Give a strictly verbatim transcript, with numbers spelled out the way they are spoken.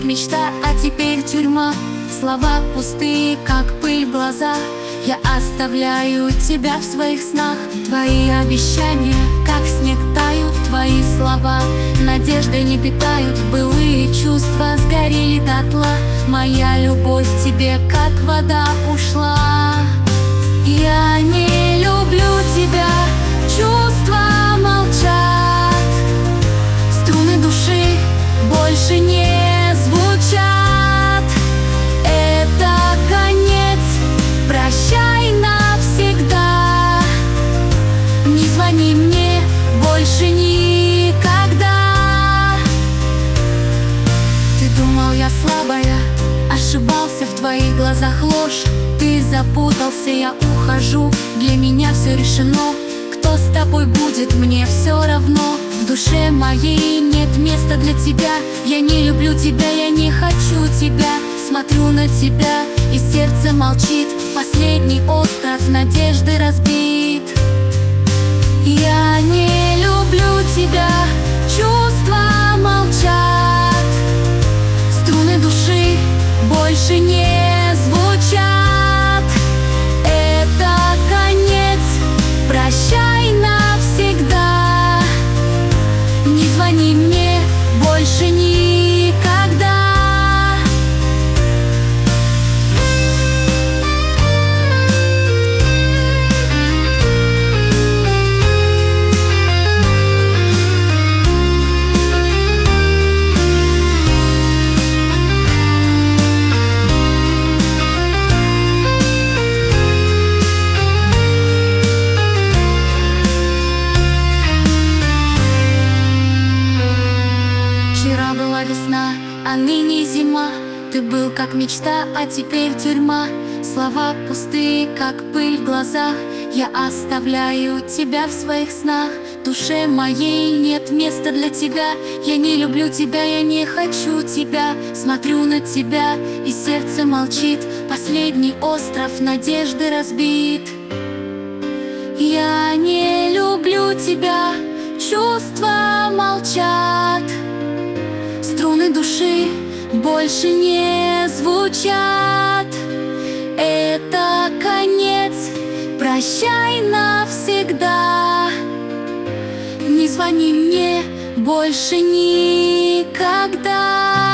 как мечта, а теперь тюрьма. Слова пустые, как пыль в глазах. Я оставляю тебя в своих снах. Твои обещания, как снег, тают. Твои слова надежды не питают. Былые чувства сгорели дотла. Моя любовь к тебе, как вода, ушла. Я не люблю тебя, чувства молчат. Струны души больше не звучат. Это конец, прощай навсегда. Не звони мне больше никогда. Ты думал, я слабая, ошибался, в твоих глазах ложь. Ты запутался, я ухожу, для меня все решено. Кто с тобой будет, мне все равно. В душе моей нет места для тебя. Я не люблю тебя, я не хочу тебя. Смотрю на тебя, и сердце молчит. Последний остров надежды разбит. Я не люблю тебя, чувства молчат. Струны души больше не звучат. Это конец, прощай навсегда. Не звони мне больше никогда. Вчера была весна, а ныне зима. Ты был как мечта, а теперь тюрьма. Слова пустые, как пыль в глазах. Я оставляю тебя в своих снах. В душе моей нет места для тебя. Я не люблю тебя, я не хочу тебя. Смотрю на тебя, и сердце молчит. Последний остров надежды разбит. Я не люблю тебя, чувства молчат. Струны души больше не звучат. Это конец, прощай навсегда. Не звони мне больше никогда.